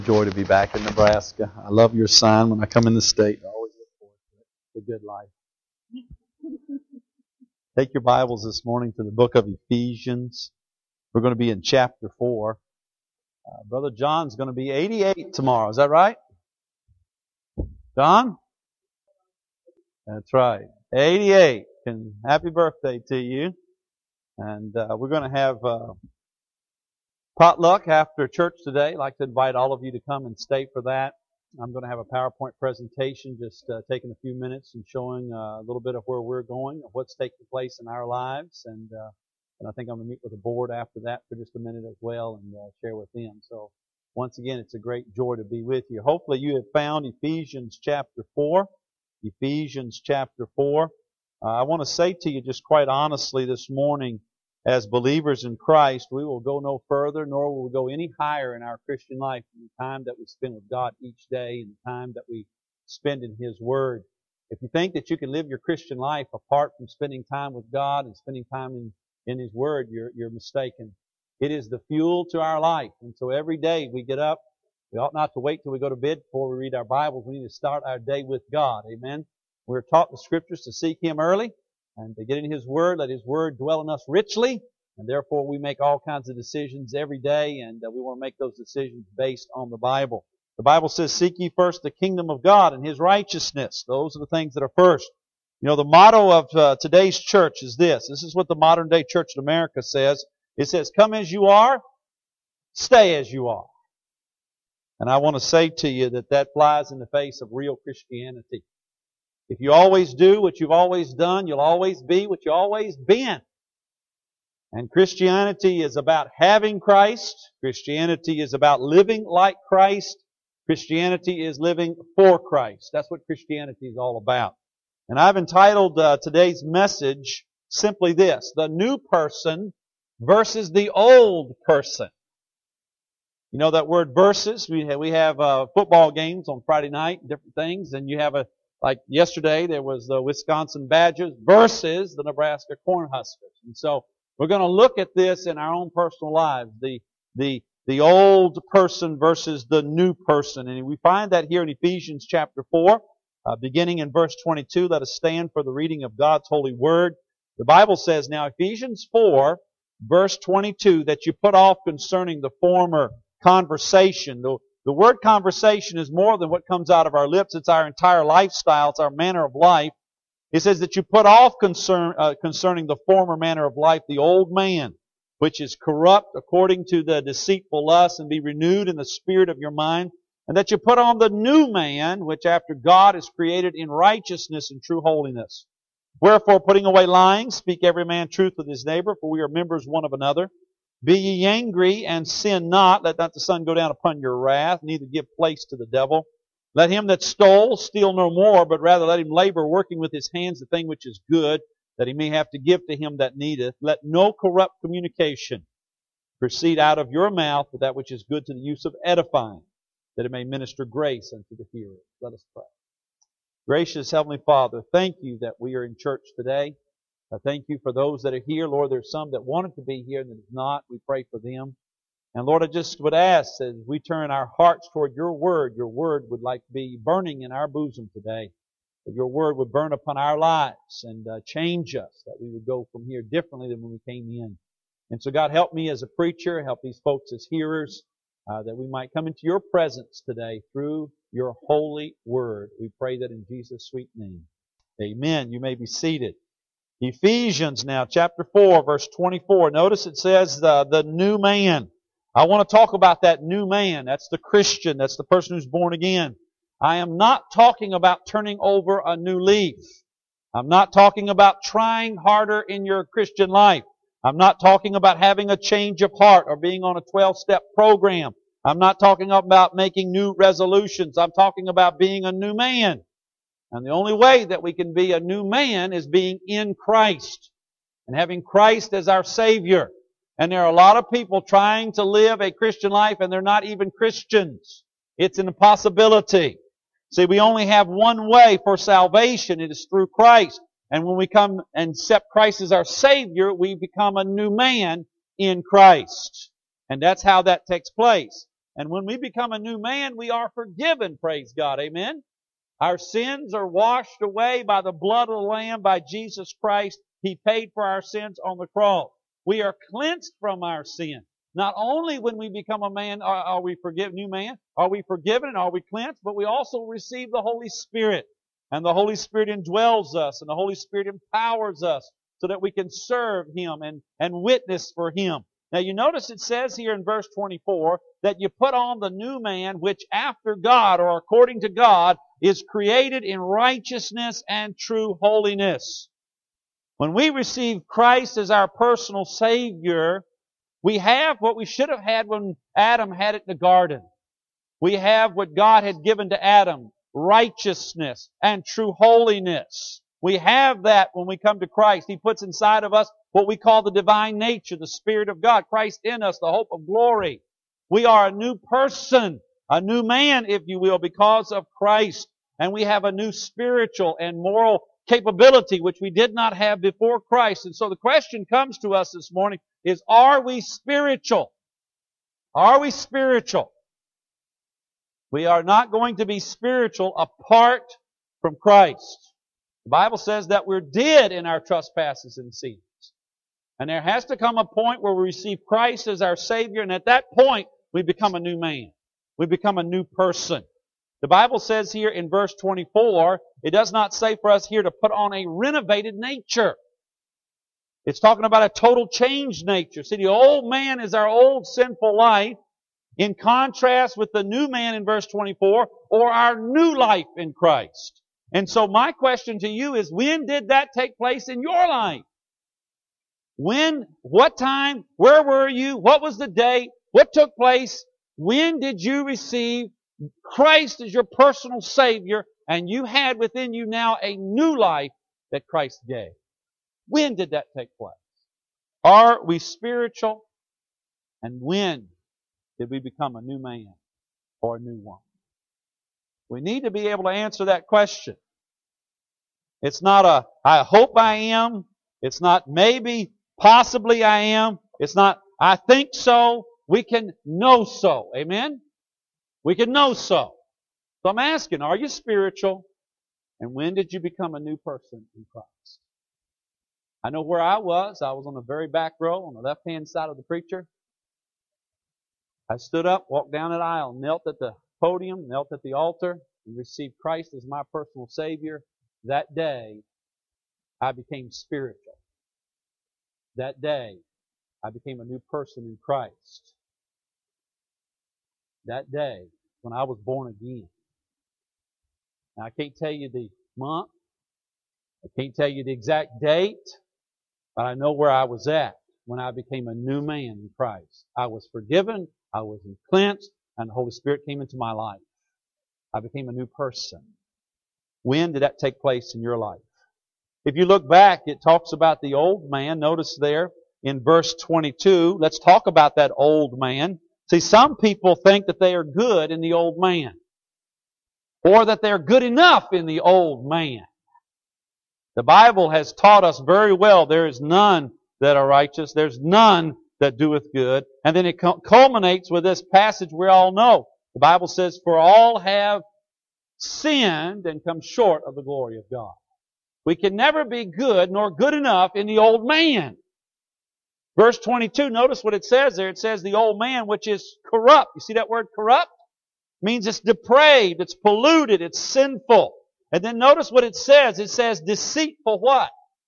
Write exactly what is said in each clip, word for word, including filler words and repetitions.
Joy to be back in Nebraska. I love your sign when I come in the state. I always look forward to it. The good life. Take your Bibles this morning to the book of Ephesians. We're going to be in chapter four. Uh, Brother John's going to be eighty-eight tomorrow. Is that right? John? That's right. eighty-eight. And happy birthday to you. And uh, we're going to have uh, potluck after church today. I'd like to invite all of you to come and stay for that. I'm going to have a PowerPoint presentation, just uh, taking a few minutes and showing uh, a little bit of where we're going, of what's taking place in our lives. And uh, and I think I'm going to meet with the board after that for just a minute as well and uh, share with them. So once again, it's a great joy to be with you. Hopefully you have found Ephesians chapter four. Ephesians chapter four. Uh, I want to say to you just quite honestly this morning, as believers in Christ, we will go no further, nor will we go any higher in our Christian life than the time that we spend with God each day and the time that we spend in His Word. If you think that you can live your Christian life apart from spending time with God and spending time in, in His Word, you're, you're mistaken. It is the fuel to our life. And so every day we get up, we ought not to wait till we go to bed before we read our Bibles. We need to start our day with God. Amen. We're taught the Scriptures to seek Him early and to get in His Word, let His Word dwell in us richly, and therefore we make all kinds of decisions every day, and uh, we want to make those decisions based on the Bible. The Bible says, seek ye first the kingdom of God and His righteousness. Those are the things that are first. You know, the motto of uh, today's church is this. This is what the modern day church in America says. It says, come as you are, stay as you are. And I want to say to you that that flies in the face of real Christianity. If you always do what you've always done, you'll always be what you've always been. And Christianity is about having Christ. Christianity is about living like Christ. Christianity is living for Christ. That's what Christianity is all about. And I've entitled uh, today's message simply this: the new person versus the old person. You know that word versus? We have, we have uh, football games on Friday night, different things, and you have a Like yesterday, there was the Wisconsin Badgers versus the Nebraska Cornhuskers. And so we're going to look at this in our own personal lives, the the the old person versus the new person. And we find that here in Ephesians chapter four, uh, beginning in verse twenty-two. Let us stand for the reading of God's holy word. The Bible says now, Ephesians four, verse twenty-two, that you put off concerning the former conversation. The The word conversation is more than what comes out of our lips. It's our entire lifestyle. It's our manner of life. It says that you put off concern, uh, concerning the former manner of life, the old man, which is corrupt according to the deceitful lust, and be renewed in the spirit of your mind. And that you put on the new man, which after God is created in righteousness and true holiness. Wherefore, putting away lying, speak every man truth with his neighbor, for we are members one of another. Be ye angry, and sin not. Let not the sun go down upon your wrath, neither give place to the devil. Let him that stole steal no more, but rather let him labor, working with his hands the thing which is good, that he may have to give to him that needeth. Let no corrupt communication proceed out of your mouth, but that which is good to the use of edifying, that it may minister grace unto the hearer. Let us pray. Gracious Heavenly Father, thank you that we are in church today. I thank you for those that are here. Lord, there's some that wanted to be here and that is not. We pray for them. And Lord, I just would ask as we turn our hearts toward your word, your word would like be burning in our bosom today. That your word would burn upon our lives and uh, change us, that we would go from here differently than when we came in. And so God, help me as a preacher, help these folks as hearers, uh, that we might come into your presence today through your holy word. We pray that in Jesus' sweet name. Amen. You may be seated. Ephesians now, chapter four, verse twenty-four. Notice it says the, the new man. I want to talk about that new man. That's the Christian. That's the person who's born again. I am not talking about turning over a new leaf. I'm not talking about trying harder in your Christian life. I'm not talking about having a change of heart or being on a twelve-step program. I'm not talking about making new resolutions. I'm talking about being a new man. And the only way that we can be a new man is being in Christ and having Christ as our Savior. And there are a lot of people trying to live a Christian life and they're not even Christians. It's an impossibility. See, we only have one way for salvation. It is through Christ. And when we come and accept Christ as our Savior, we become a new man in Christ. And that's how that takes place. And when we become a new man, we are forgiven, praise God. Amen? Our sins are washed away by the blood of the Lamb, by Jesus Christ. He paid for our sins on the cross. We are cleansed from our sin. Not only when we become a man are, are we forgiven, new man, are we forgiven and are we cleansed, but we also receive the Holy Spirit. And the Holy Spirit indwells us, and the Holy Spirit empowers us so that we can serve Him and, and witness for Him. Now you notice it says here in verse twenty-four that you put on the new man which after God or according to God is created in righteousness and true holiness. When we receive Christ as our personal Savior, we have what we should have had when Adam had it in the garden. We have what God had given to Adam, righteousness and true holiness. We have that when we come to Christ. He puts inside of us what we call the divine nature, the Spirit of God, Christ in us, the hope of glory. We are a new person, a new man, if you will, because of Christ. And we have a new spiritual and moral capability which we did not have before Christ. And so the question comes to us this morning is, are we spiritual? Are we spiritual? We are not going to be spiritual apart from Christ. The Bible says that we're dead in our trespasses and sins. And there has to come a point where we receive Christ as our Savior, and at that point, we become a new man. We become a new person. The Bible says here in verse twenty-four, it does not say for us here to put on a renovated nature. It's talking about a total changed nature. See, the old man is our old sinful life, in contrast with the new man in verse twenty-four, or our new life in Christ. And so my question to you is, when did that take place in your life? When, what time, where were you, what was the date, what took place? When did you receive Christ as your personal Savior, and you had within you now a new life that Christ gave? When did that take place? Are we spiritual? And when did we become a new man or a new woman? We need to be able to answer that question. It's not a, I hope I am. It's not maybe, possibly I am. It's not, I think so. We can know so. Amen? We can know so. So I'm asking, are you spiritual? And when did you become a new person in Christ? I know where I was. I was on the very back row on the left-hand side of the preacher. I stood up, walked down that aisle, knelt at the podium, knelt at the altar, and received Christ as my personal Savior. That day, I became spiritual. That day, I became a new person in Christ. That day, when I was born again. Now, I can't tell you the month. I can't tell you the exact date. But I know where I was at when I became a new man in Christ. I was forgiven. I was cleansed. And the Holy Spirit came into my life. I became a new person. When did that take place in your life? If you look back, it talks about the old man. Notice there in verse twenty-two. Let's talk about that old man. See, some people think that they are good in the old man. Or that they're good enough in the old man. The Bible has taught us very well there is none that are righteous. There's none that doeth good. And then it culminates with this passage we all know. The Bible says, for all have sinned and come short of the glory of God. We can never be good nor good enough in the old man. Verse twenty-two, notice what it says there. It says the old man which is corrupt. You see that word corrupt? It means it's depraved, it's polluted, it's sinful. And then notice what it says. It says deceitful what?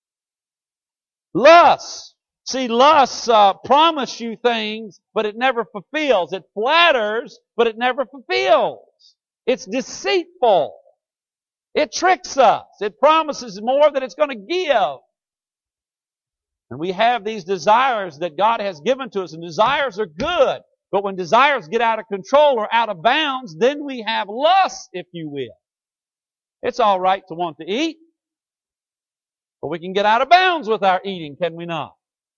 Lust. See, lust uh, promise you things, but it never fulfills. It flatters, but it never fulfills. It's deceitful. It tricks us. It promises more than it's going to give. And we have these desires that God has given to us, and desires are good. But when desires get out of control or out of bounds, then we have lust, if you will. It's all right to want to eat, but we can get out of bounds with our eating, can we not?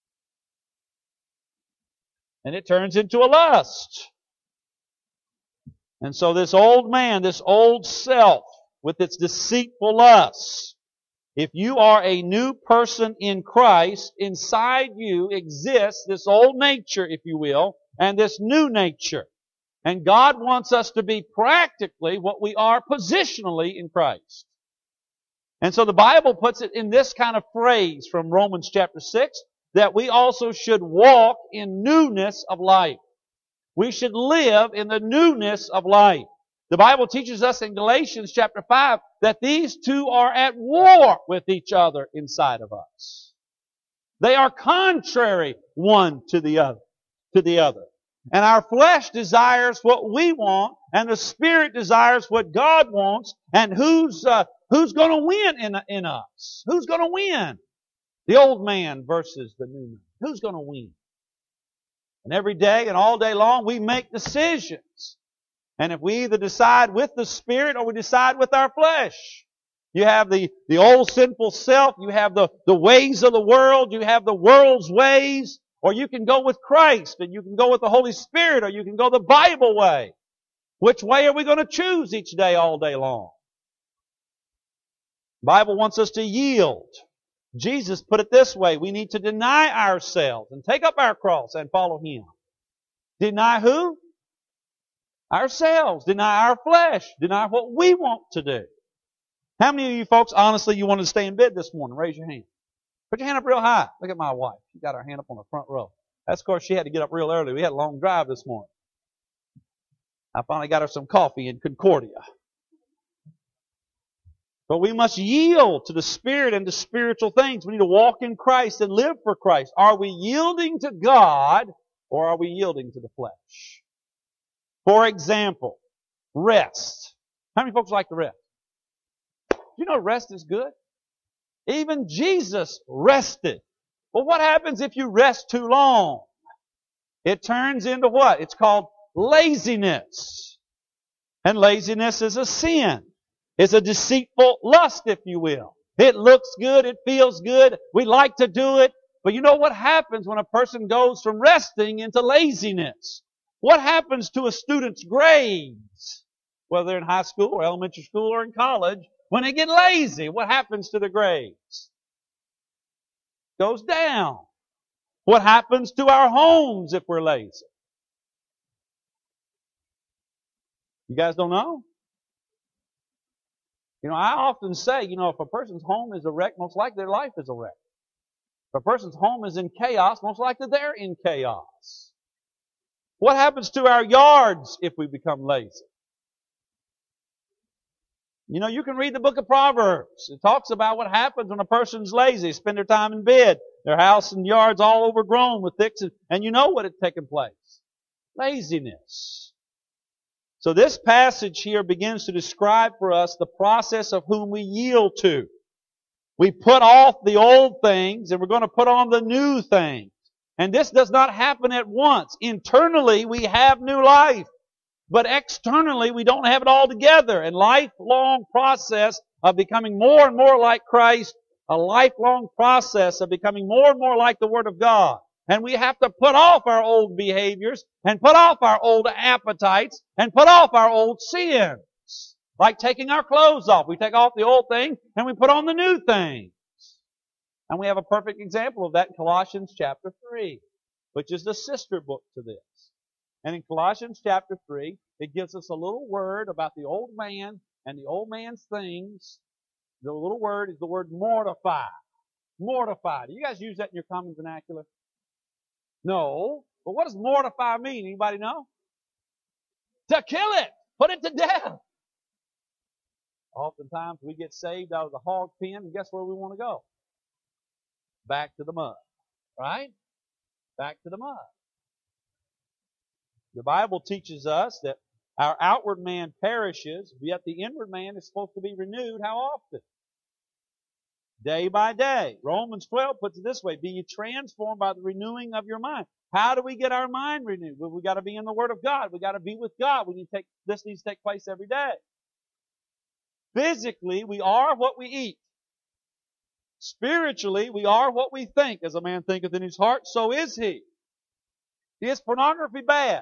And it turns into a lust. And so this old man, this old self, with its deceitful lusts, if you are a new person in Christ, inside you exists this old nature, if you will, and this new nature. And God wants us to be practically what we are positionally in Christ. And so the Bible puts it in this kind of phrase from Romans chapter six, that we also should walk in newness of life. We should live in the newness of life. The Bible teaches us in Galatians chapter five that these two are at war with each other inside of us. They are contrary one to the other, to the other. And our flesh desires what we want, and the Spirit desires what God wants. And who's uh, who's going to win in in us? Who's going to win? The old man versus the new man. Who's going to win? And every day and all day long we make decisions. And if we either decide with the Spirit or we decide with our flesh. You have the, the old sinful self, you have the, the ways of the world, you have the world's ways, or you can go with Christ, and you can go with the Holy Spirit, or you can go the Bible way. Which way are we going to choose each day, all day long? The Bible wants us to yield. Jesus put it this way, we need to deny ourselves and take up our cross and follow Him. Deny who? Ourselves. Deny our flesh. Deny what we want to do. How many of you folks, honestly, you wanted to stay in bed this morning? Raise your hand. Put your hand up real high. Look at my wife. She got her hand up on the front row. That's, of course, she had to get up real early. We had a long drive this morning. I finally got her some coffee in Concordia. But we must yield to the Spirit and to spiritual things. We need to walk in Christ and live for Christ. Are we yielding to God, or are we yielding to the flesh? For example, rest. How many folks like to rest? You know rest is good. Even Jesus rested. Well, what happens if you rest too long? It turns into what? It's called laziness. And laziness is a sin. It's a deceitful lust, if you will. It looks good. It feels good. We like to do it. But you know what happens when a person goes from resting into laziness? What happens to a student's grades? Whether they're in high school or elementary school or in college. When they get lazy, what happens to the grades? Goes down. What happens to our homes if we're lazy? You guys don't know? You know, I often say, you know, if a person's home is a wreck, most likely their life is a wreck. If a person's home is in chaos, most likely they're in chaos. What happens to our yards if we become lazy? You know, you can read the book of Proverbs. It talks about what happens when a person's lazy. They spend their time in bed. Their house and yards all overgrown with thicks. And, and you know what had taken place. Laziness. So this passage here begins to describe for us the process of whom we yield to. We put off the old things and we're going to put on the new things. And this does not happen at once. Internally, we have new life. But externally, we don't have it all together. And lifelong process of becoming more and more like Christ, a lifelong process of becoming more and more like the Word of God. And we have to put off our old behaviors and put off our old appetites and put off our old sins. Like taking our clothes off. We take off the old thing and we put on the new things. And we have a perfect example of that in Colossians chapter three, which is the sister book to this. And in Colossians chapter three, it gives us a little word about the old man and the old man's things. The little word is the word mortify. Mortify. Do you guys use that in your common vernacular? No. But what does mortify mean? Anybody know? To kill it. Put it to death. Oftentimes we get saved out of the hog pen, and guess where we want to go? Back to the mud. Right? Back to the mud. The Bible teaches us that our outward man perishes, yet the inward man is supposed to be renewed how often? Day by day. Romans twelve puts it this way, be ye transformed by the renewing of your mind. How do we get our mind renewed? Well, we got to be in the Word of God. We got to be with God. We need to take, this needs to take place every day. Physically, we are what we eat. Spiritually, we are what we think. As a man thinketh in his heart, so is he. Is pornography bad?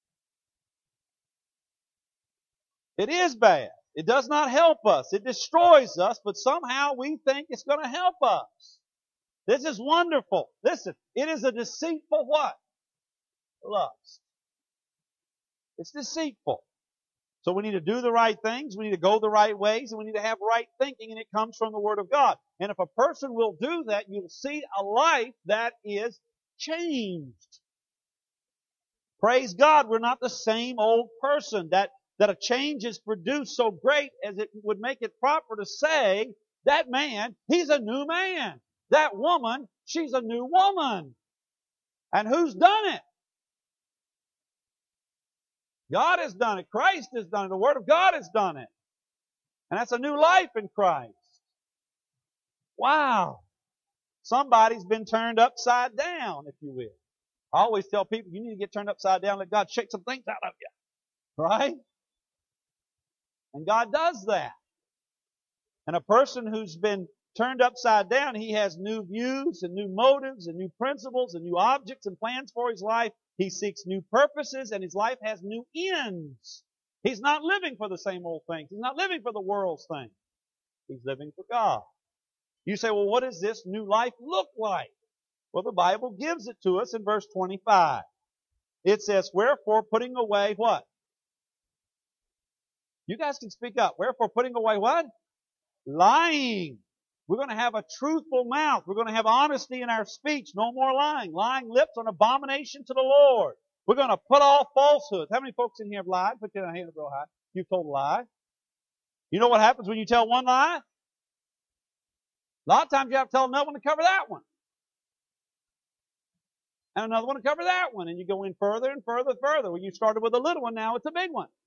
It is bad. It does not help us. It destroys us, but somehow we think it's going to help us. This is wonderful. Listen, it is a deceitful what? Lust. It's deceitful. So we need to do the right things, we need to go the right ways, and we need to have right thinking, and it comes from the Word of God. And if a person will do that, you'll see a life that is changed. Praise God, we're not the same old person. That, that a change is produced so great as it would make it proper to say, that man, he's a new man. That woman, she's a new woman. And who's done it? God has done it. Christ has done it. The Word of God has done it. And that's a new life in Christ. Wow. Somebody's been turned upside down, if you will. I always tell people, you need to get turned upside down, let God shake some things out of you. Right? And God does that. And a person who's been turned upside down, he has new views and new motives and new principles and new objects and plans for his life. He seeks new purposes, and his life has new ends. He's not living for the same old things. He's not living for the world's things. He's living for God. You say, well, what does this new life look like? Well, the Bible gives it to us in verse twenty-five. It says, wherefore putting away what? You guys can speak up. Wherefore putting away what? Lying. We're going to have a truthful mouth. We're going to have honesty in our speech. No more lying. Lying lips are an abomination to the Lord. We're going to put off falsehoods. How many folks in here have lied? Put your hand up real high. You've told a lie. You know what happens when you tell one lie? A lot of times you have to tell another one to cover that one. And another one to cover that one. And you go in further and further and further. When you started with a little one, now it's a big one.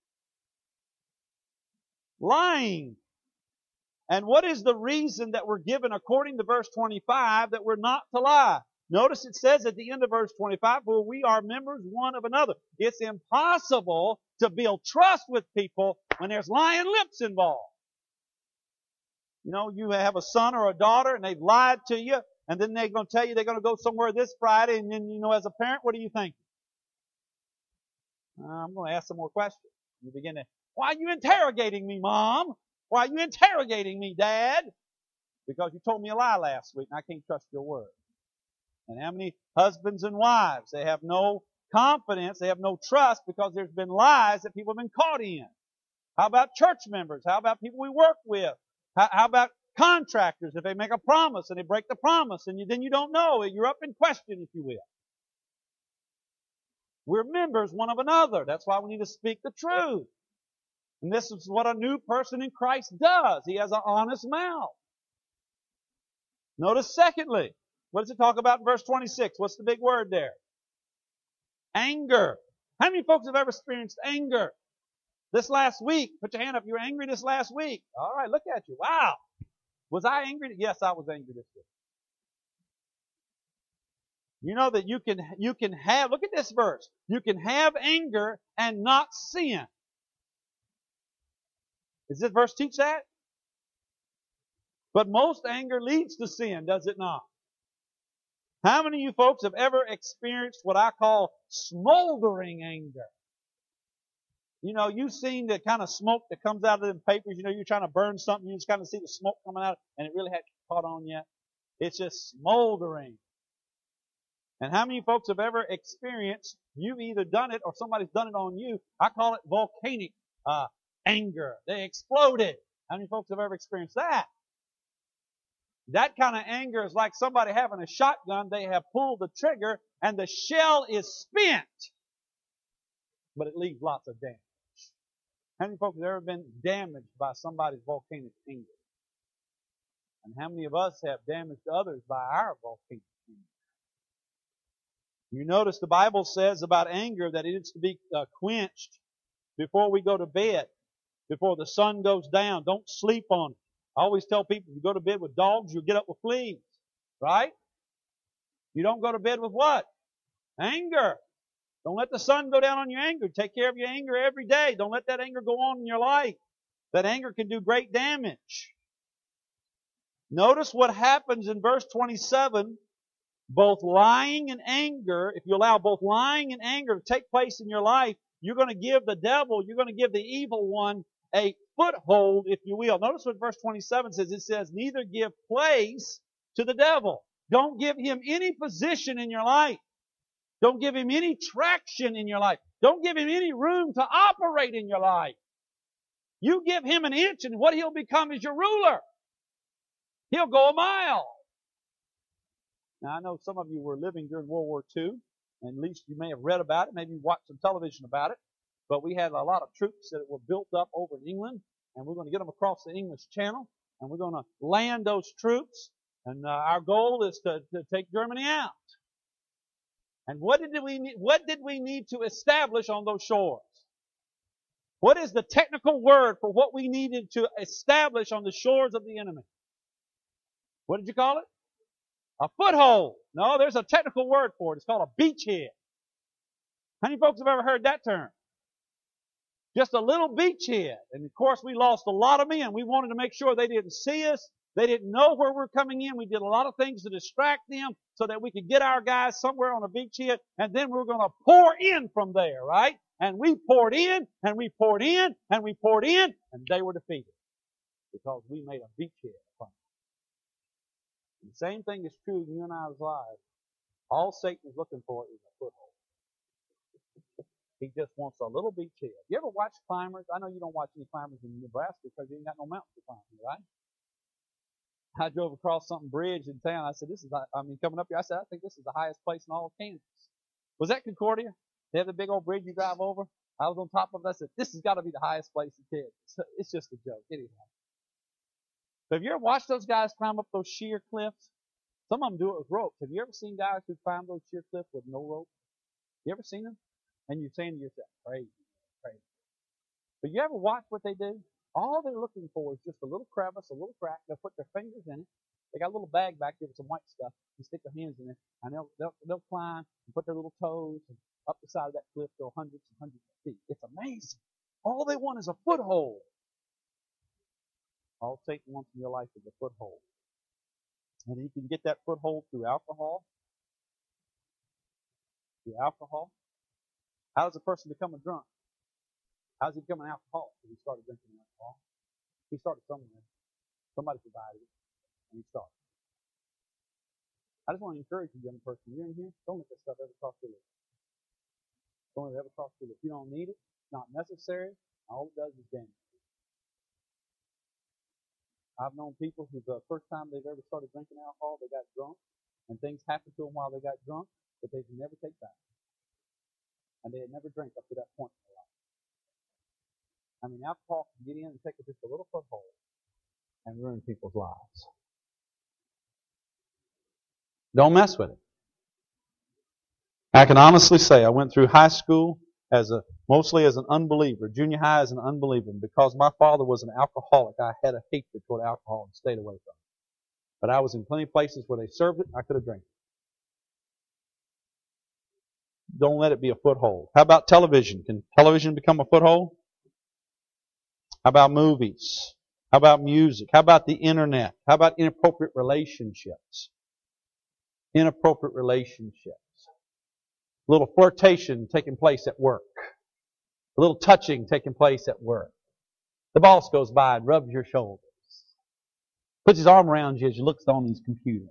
Lying. And what is the reason that we're given, according to verse twenty-five, that we're not to lie? Notice it says at the end of verse twenty-five, for we are members one of another. It's impossible to build trust with people when there's lying lips involved. You know, you have a son or a daughter and they've lied to you, and then they're going to tell you they're going to go somewhere this Friday, and then, you know, as a parent, what do you think? Uh, I'm going to ask some more questions. You begin to, why are you interrogating me, Mom? Why are you interrogating me, Dad? Because you told me a lie last week and I can't trust your word. And how many husbands and wives, they have no confidence, they have no trust because there's been lies that people have been caught in. How about church members? How about people we work with? How, how about contractors? If they make a promise and they break the promise, and you, then you don't know, you're up in question, if you will. We're members one of another. That's why we need to speak the truth. And this is what a new person in Christ does. He has an honest mouth. Notice secondly, what does it talk about in verse twenty-six? What's the big word there? Anger. How many folks have ever experienced anger? This last week, put your hand up. You were angry this last week. All right, look at you. Wow. Was I angry? Yes, I was angry this week. You know that you can, you can have, look at this verse. You can have anger and not sin. Does this verse teach that? But most anger leads to sin, does it not? How many of you folks have ever experienced what I call smoldering anger? You know, you've seen the kind of smoke that comes out of them papers. You know, you're trying to burn something, you just kind of see the smoke coming out, and it really hasn't caught on yet. It's just smoldering. And how many folks have ever experienced, you've either done it or somebody's done it on you, I call it volcanic uh, anger. They exploded. How many folks have ever experienced that? That kind of anger is like somebody having a shotgun. They have pulled the trigger and the shell is spent, but it leaves lots of damage. How many folks have ever been damaged by somebody's volcanic anger? And how many of us have damaged others by our volcanic anger? You notice the Bible says about anger that it is to be uh, quenched before we go to bed, before the sun goes down. Don't sleep on it. I always tell people, if you go to bed with dogs, you'll get up with fleas. Right? You don't go to bed with what? Anger. Don't let the sun go down on your anger. Take care of your anger every day. Don't let that anger go on in your life. That anger can do great damage. Notice what happens in verse twenty-seven. Both lying and anger, if you allow both lying and anger to take place in your life, you're going to give the devil, you're going to give the evil one a foothold, if you will. Notice what verse twenty-seven says. It says, neither give place to the devil. Don't give him any position in your life. Don't give him any traction in your life. Don't give him any room to operate in your life. You give him an inch and what he'll become is your ruler. He'll go a mile. Now I know some of you were living during World War Two, and at least you may have read about it, maybe watched some television about it, but we had a lot of troops that were built up over in England, and we're going to get them across the English Channel, and we're going to land those troops, and uh, our goal is to, to take Germany out. And what did we need, what did we need to establish on those shores? What is the technical word for what we needed to establish on the shores of the enemy? What did you call it? A foothold. No, there's a technical word for it. It's called a beachhead. How many folks have ever heard that term? Just a little beachhead. And of course we lost a lot of men. We wanted to make sure they didn't see us. They didn't know where we're coming in. We did a lot of things to distract them so that we could get our guys somewhere on a beachhead, and then we were going to pour in from there, right? And we poured in, and we poured in, and we poured in, and they were defeated because we made a beachhead. The same thing is true in you and I's lives. All Satan is looking for is a foothold. He just wants a little beachhead. You ever watch climbers? I know you don't watch any climbers in Nebraska because you ain't got no mountains to climb, right? I drove across some bridge in town. I said, this is, I mean, coming up here, I said, I think this is the highest place in all of Kansas. Was that Concordia? They have the big old bridge you drive over? I was on top of it. I said, this has got to be the highest place in Kansas. It's just a joke. Anyhow. But have you ever watched those guys climb up those sheer cliffs? Some of them do it with ropes. Have you ever seen guys who climb those sheer cliffs with no rope? You ever seen them? And you're saying to yourself, crazy, crazy. But you ever watch what they do? All they're looking for is just a little crevice, a little crack. They'll put their fingers in it. They got a little bag back there with some white stuff. You stick their hands in it, and they'll, they'll, they'll climb and put their little toes and up the side of that cliff, go hundreds and hundreds of feet. It's amazing. All they want is a foothold. All Satan wants in your life is a foothold. And you can get that foothold through alcohol. Through alcohol. How does a person become a drunk? How does he become an alcoholic? He started drinking alcohol. He started somewhere. Somebody provided it. And he started. I just want to encourage you, young person. You're in here. Don't let this stuff ever cross your lips. Don't let it ever cross your lips. You don't need it. It's not necessary. All it does is damage. I've known people who the first time they've ever started drinking alcohol, they got drunk, and things happened to them while they got drunk that they could never take back. And they had never drank up to that point in their life. I mean, alcohol can get in and take just a little foothold and ruin people's lives. Don't mess with it. I can honestly say I went through high school as a mostly as an unbeliever, junior high as an unbeliever. And because my father was an alcoholic, I had a hatred toward alcohol and stayed away from it. But I was in plenty of places where they served it, I could have drank it. Don't let it be a foothold. How about television? Can television become a foothold? How about movies? How about music? How about the internet? How about inappropriate relationships? Inappropriate relationships. A little flirtation taking place at work. A little touching taking place at work. The boss goes by and rubs your shoulders. Puts his arm around you as you look on his computer.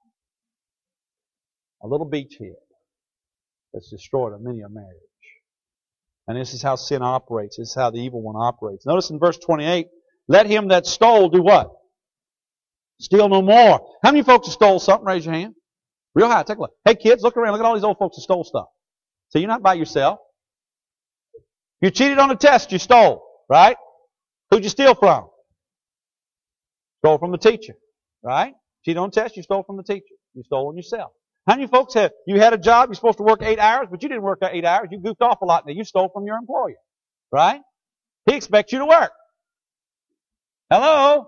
A little beachhead that's destroyed a many a marriage. And this is how sin operates. This is how the evil one operates. Notice in verse twenty-eight, let him that stole do what? Steal no more. How many folks have stole something? Raise your hand. Real high. Take a look. Hey kids, look around. Look at all these old folks that stole stuff. So you're not by yourself. You cheated on a test, you stole. Right? Who'd you steal from? Stole from the teacher. Right? Cheated on a test, you stole from the teacher. You stole on yourself. How many folks have, you had a job, you're supposed to work eight hours, but you didn't work eight hours. You goofed off a lot and you stole from your employer. Right? He expects you to work. Hello?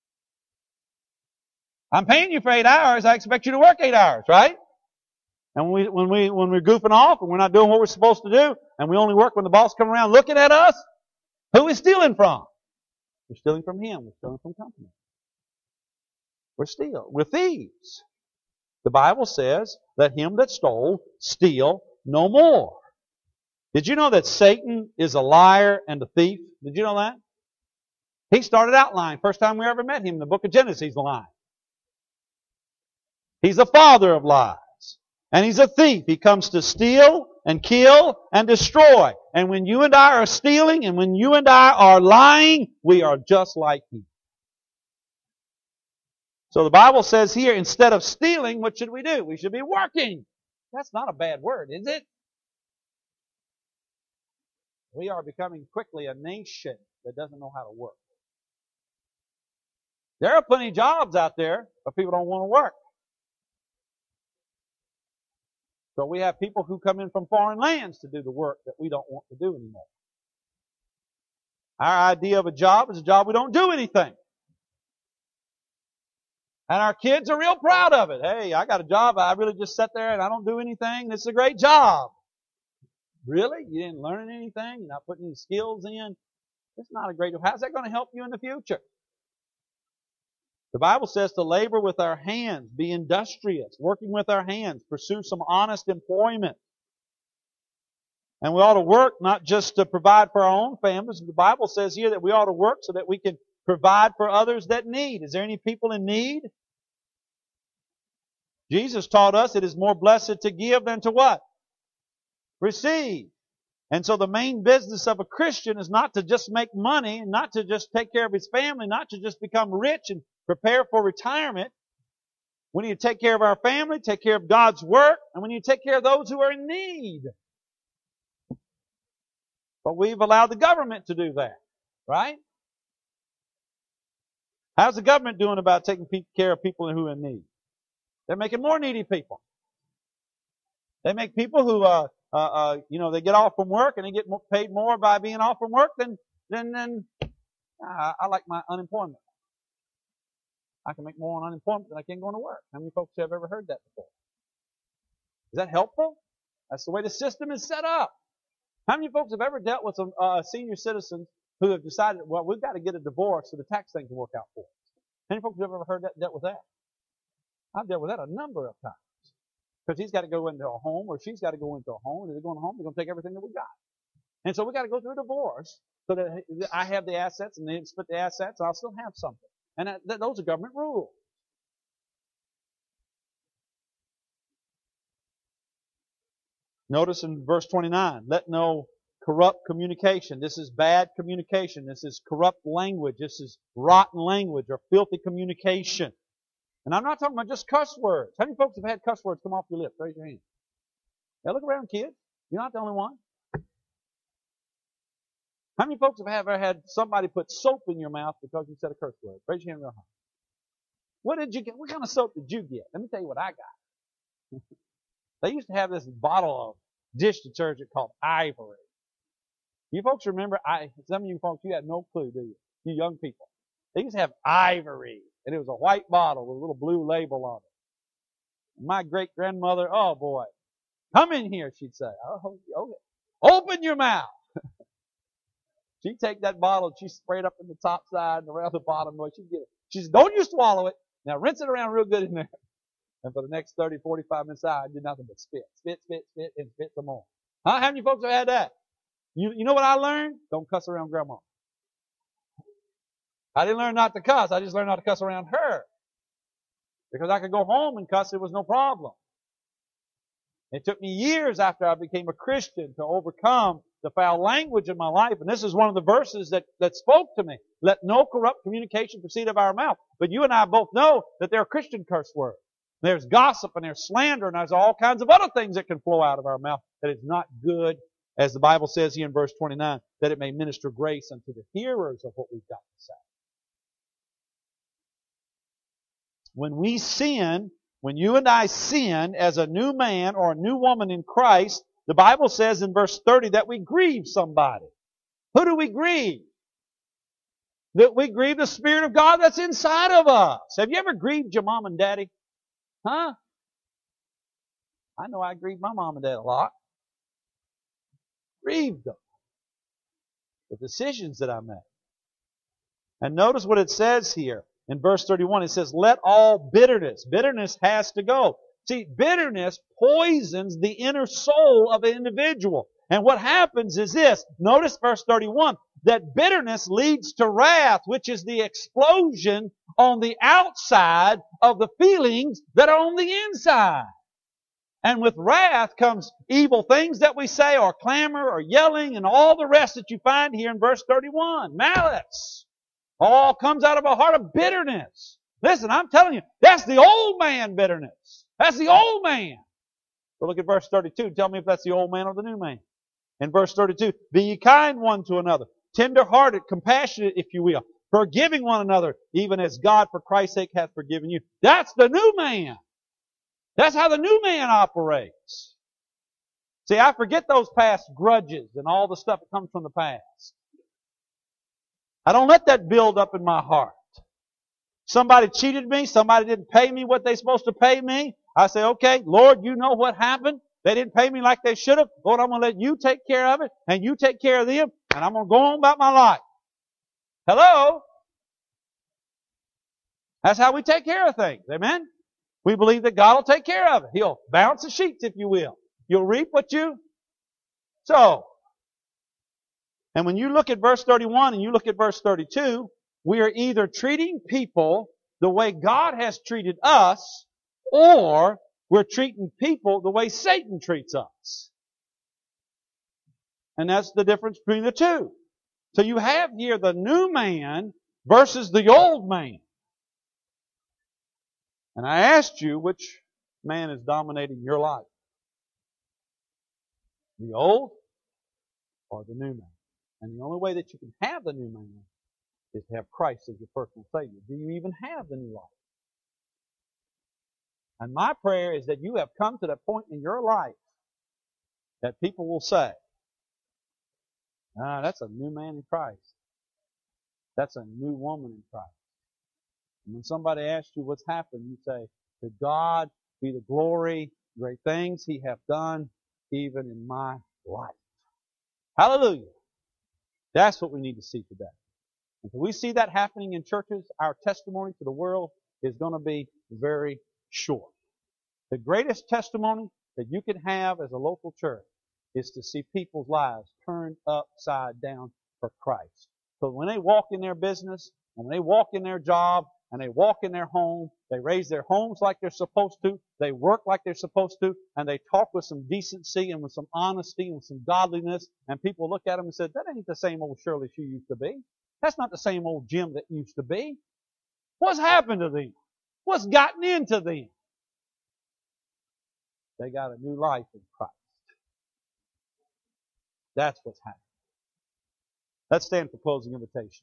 I'm paying you for eight hours. I expect you to work eight hours, right? And when we, when we, when we're goofing off and we're not doing what we're supposed to do, and we only work when the boss comes around looking at us, who is stealing from? We're stealing from him. We're stealing from company. We're stealing. We're thieves. The Bible says, let him that stole steal no more. Did you know that Satan is a liar and a thief? Did you know that? He started out lying. First time we ever met him in the book of Genesis, he's lying. He's the father of lies. And he's a thief. He comes to steal and kill and destroy. And when you and I are stealing and when you and I are lying, we are just like Him. So the Bible says here, instead of stealing, what should we do? We should be working. That's not a bad word, is it? We are becoming quickly a nation that doesn't know how to work. There are plenty of jobs out there, but people don't want to work. So we have people who come in from foreign lands to do the work that we don't want to do anymore. Our idea of a job is a job we don't do anything. And our kids are real proud of it. Hey, I got a job. I really just sit there and I don't do anything. This is a great job. Really? You didn't learn anything? You're not putting any skills in? It's not a great job. How's that going to help you in the future? The Bible says to labor with our hands, be industrious, working with our hands, pursue some honest employment. And we ought to work not just to provide for our own families. The Bible says here that we ought to work so that we can provide for others that need. Is there any people in need? Jesus taught us it is more blessed to give than to what? Receive. And so the main business of a Christian is not to just make money, not to just take care of his family, not to just become rich and prepare for retirement. We need to take care of our family, take care of God's work, and we need to take care of those who are in need. But we've allowed the government to do that, right? How's the government doing about taking care of people who are in need? They're making more needy people. They make people who, uh, uh, uh, you know, they get off from work and they get paid more by being off from work than, than, than uh, I like my unemployment. I can make more on unemployment than I can going to work. How many folks have ever heard that before? Is that helpful? That's the way the system is set up. How many folks have ever dealt with some uh, senior citizens who have decided, well, we've got to get a divorce so the tax thing can work out for us? How many folks have ever heard that, dealt with that? I've dealt with that a number of times. Because he's got to go into a home or she's got to go into a home. And if they're going home, they're going to take everything that we got. And so we got to go through a divorce so that I have the assets and they split the assets and I'll still have something. And that, that, those are government rules. Notice in verse twenty-nine, let no corrupt communication. This is bad communication. This is corrupt language. This is rotten language or filthy communication. And I'm not talking about just cuss words. How many folks have had cuss words come off your lips? Raise your hand. Now look around, kids. You're not the only one. How many folks have ever had somebody put soap in your mouth because you said a curse word? Raise your hand real high. What did you get? What kind of soap did you get? Let me tell you what I got. They used to have this bottle of dish detergent called Ivory. You folks remember, I, some of you folks, you had no clue, do you? You young people. They used to have Ivory. And it was a white bottle with a little blue label on it. My great-grandmother, oh boy, come in here, she'd say. Oh, okay. Open your mouth. She'd take that bottle and she'd spray it up in the top side and around the bottom. She'd get it. She said, don't you swallow it. Now rinse it around real good in there. And for the next thirty, forty-five minutes, I did nothing but spit, spit, spit, spit, and spit some more. Huh? How many folks have had that? You, you know what I learned? Don't cuss around grandma. I didn't learn not to cuss. I just learned not to cuss around her. Because I could go home and cuss. It was no problem. It took me years after I became a Christian to overcome the foul language in my life. And this is one of the verses that, that spoke to me. Let no corrupt communication proceed of our mouth. But you and I both know that there are Christian curse words. There's gossip and there's slander and there's all kinds of other things that can flow out of our mouth that is not good, as the Bible says here in verse twenty-nine, that it may minister grace unto the hearers of what we've got to say. When we sin, when you and I sin as a new man or a new woman in Christ, the Bible says in verse thirty that we grieve somebody. Who do we grieve? That we grieve the Spirit of God that's inside of us. Have you ever grieved your mom and daddy? Huh? I know I grieved my mom and dad a lot. Grieved them. The decisions that I made. And notice what it says here. In verse thirty-one, it says, let all bitterness. Bitterness has to go. See, bitterness poisons the inner soul of an individual. And what happens is this. Notice verse thirty-one, that bitterness leads to wrath, which is the explosion on the outside of the feelings that are on the inside. And with wrath comes evil things that we say, or clamor, or yelling, and all the rest that you find here in verse thirty-one. Malice. All comes out of a heart of bitterness. Listen, I'm telling you, that's the old man bitterness. That's the old man. So look at verse thirty-two. Tell me if that's the old man or the new man. In verse thirty-two, be ye kind one to another, tender-hearted, compassionate, if you will, forgiving one another, even as God for Christ's sake hath forgiven you. That's the new man. That's how the new man operates. See, I forget those past grudges and all the stuff that comes from the past. I don't let that build up in my heart. Somebody cheated me. Somebody didn't pay me what they're supposed to pay me. I say, okay, Lord, you know what happened. They didn't pay me like they should have. Lord, I'm going to let you take care of it, and you take care of them, and I'm going to go on about my life. Hello? That's how we take care of things. Amen? We believe that God will take care of it. He'll balance the sheets, if you will. You'll reap what you sow. And when you look at verse thirty-one and you look at verse thirty-two, we are either treating people the way God has treated us, or we're treating people the way Satan treats us. And that's the difference between the two. So you have here the new man versus the old man. And I asked you, which man is dominating your life? The old or the new man? And the only way that you can have the new man is to have Christ as your personal Savior. Do you even have the new life? And my prayer is that you have come to the point in your life that people will say, ah, that's a new man in Christ. That's a new woman in Christ. And when somebody asks you what's happened, you say, to God be the glory, great things He hath done, even in my life. Hallelujah. That's what we need to see today. And if we see that happening in churches, our testimony to the world is going to be very short. The greatest testimony that you can have as a local church is to see people's lives turned upside down for Christ. So when they walk in their business, and when they walk in their job, and they walk in their home, they raise their homes like they're supposed to, they work like they're supposed to, and they talk with some decency and with some honesty and with some godliness, and people look at them and say, that ain't the same old Shirley she used to be. That's not the same old Jim that used to be. What's happened to them? What's gotten into them? They got a new life in Christ. That's what's happening. Let's stand for closing invitation.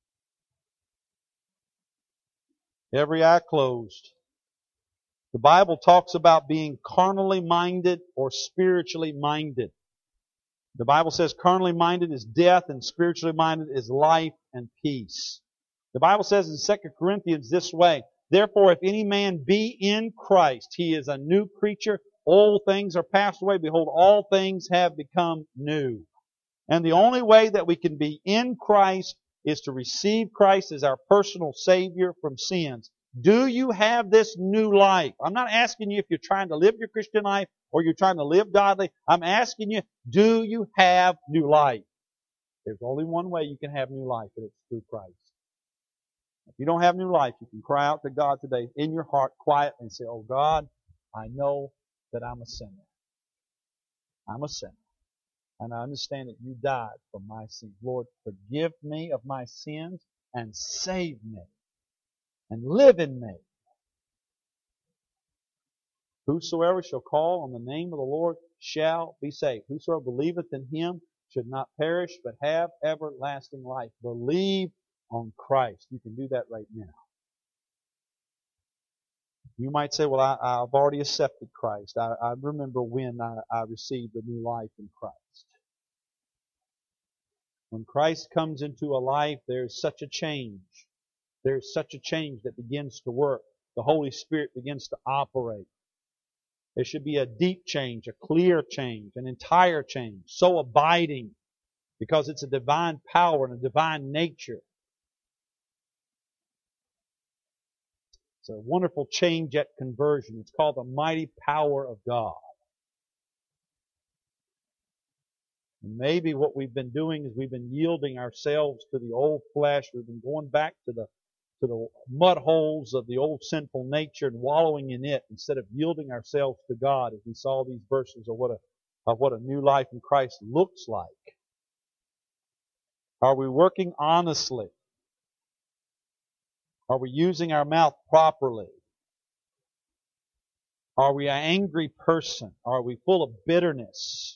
Every eye closed. The Bible talks about being carnally minded or spiritually minded. The Bible says carnally minded is death and spiritually minded is life and peace. The Bible says in Second Corinthians this way, therefore if any man be in Christ, he is a new creature. Old things are passed away. Behold, all things have become new. And the only way that we can be in Christ is to receive Christ as our personal Savior from sins. Do you have this new life? I'm not asking you if you're trying to live your Christian life or you're trying to live godly. I'm asking you, do you have new life? There's only one way you can have new life, and it's through Christ. If you don't have new life, you can cry out to God today in your heart quietly and say, oh God, I know that I'm a sinner. I'm a sinner. And I understand that you died for my sins. Lord, forgive me of my sins and save me and live in me. Whosoever shall call on the name of the Lord shall be saved. Whosoever believeth in Him should not perish but have everlasting life. Believe on Christ. You can do that right now. You might say, well, I, I've already accepted Christ. I, I remember when I, I received a new life in Christ. When Christ comes into a life, there's such a change. There's such a change that begins to work. The Holy Spirit begins to operate. There should be a deep change, a clear change, an entire change, so abiding, because it's a divine power and a divine nature. It's a wonderful change at conversion. It's called the mighty power of God. And maybe what we've been doing is we've been yielding ourselves to the old flesh. We've been going back to the to the mud holes of the old sinful nature and wallowing in it instead of yielding ourselves to God as we saw these verses of what a, of what a new life in Christ looks like? Are we working honestly? Are we using our mouth properly? Are we an angry person? Are we full of bitterness?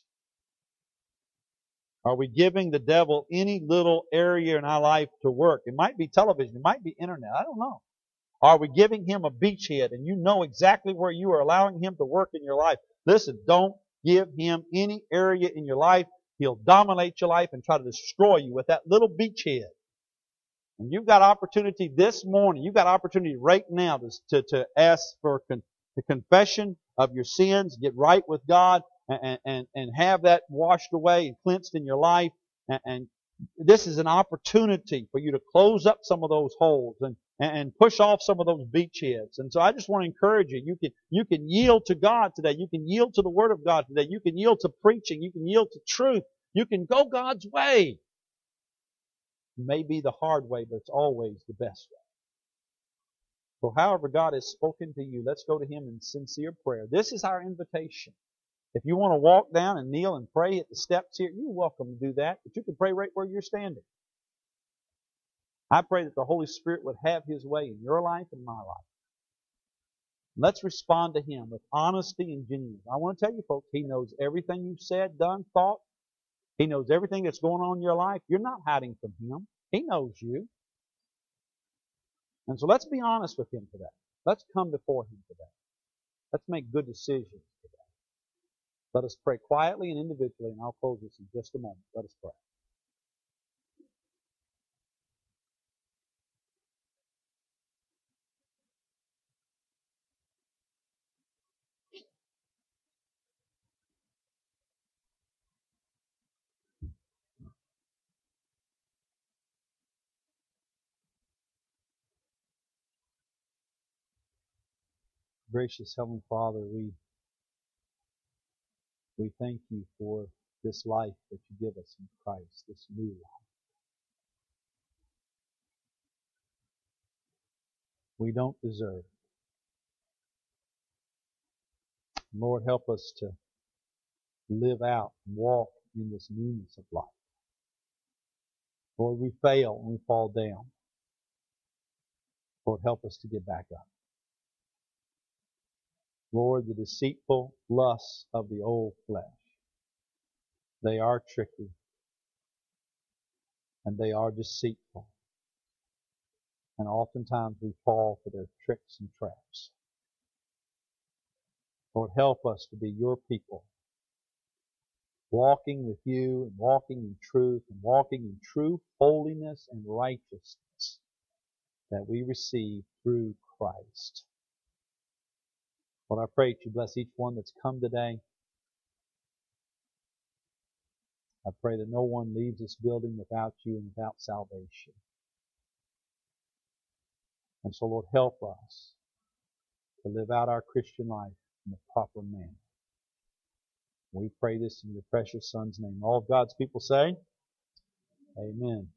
Are we giving the devil any little area in our life to work? It might be television. It might be internet. I don't know. Are we giving him a beachhead and you know exactly where you are allowing him to work in your life? Listen, don't give him any area in your life. He'll dominate your life and try to destroy you with that little beachhead. And you've got opportunity this morning. You've got opportunity right now to, to, to ask for con, the confession of your sins, get right with God, and, and, and have that washed away and cleansed in your life. And, and this is an opportunity for you to close up some of those holes and, and push off some of those beachheads. And so I just want to encourage you. You can, you can yield to God today. You can yield to the Word of God today. You can yield to preaching. You can yield to truth. You can go God's way. It may be the hard way, but it's always the best way. So however God has spoken to you, let's go to Him in sincere prayer. This is our invitation. If you want to walk down and kneel and pray at the steps here, you're welcome to do that. But you can pray right where you're standing. I pray that the Holy Spirit would have His way in your life and my life. Let's respond to Him with honesty and genuineness. I want to tell you folks, He knows everything you've said, done, thought. He knows everything that's going on in your life. You're not hiding from Him. He knows you. And so let's be honest with Him today. Let's come before Him today. Let's make good decisions today. Let us pray quietly and individually, and I'll close this in just a moment. Let us pray. Gracious Heavenly Father, we we thank you for this life that you give us in Christ, this new life. We don't deserve it. Lord, help us to live out and walk in this newness of life. Lord, we fail and we fall down. Lord, help us to get back up. Lord, the deceitful lusts of the old flesh, they are tricky and they are deceitful. And oftentimes we fall for their tricks and traps. Lord, help us to be your people, walking with you and walking in truth and walking in true holiness and righteousness that we receive through Christ. Lord, I pray that you bless each one that's come today. I pray that no one leaves this building without you and without salvation. And so, Lord, help us to live out our Christian life in the proper manner. We pray this in your precious Son's name. All of God's people say, Amen.